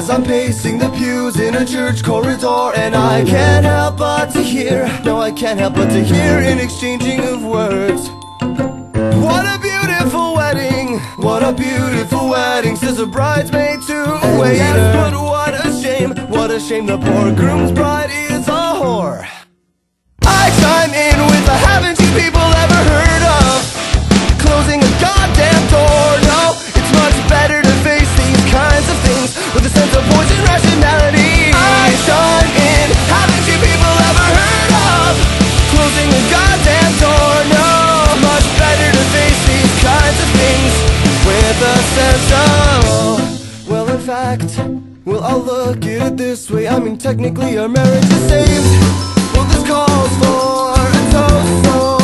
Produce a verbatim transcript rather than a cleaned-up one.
as I'm pacing the pews in a church corridor. And I can't help but to hear, no I can't help but to hear an exchanging of words. What a beautiful wedding, what a beautiful wedding, says a bridesmaid to a waiter. Yes, but what a shame, what a shame the poor groom's bride is a whore. I chime in with a haven't you people ever heard of closing a goddamn door? No, it's much better to face these kinds of things with a sense of poison rationality. I chime in, haven't you people ever heard of closing a goddamn door? No, it's much better to face these kinds of things with a sense of, well in fact, well I'll look at it this way, I mean technically our marriage is saved. Well this calls for a toast for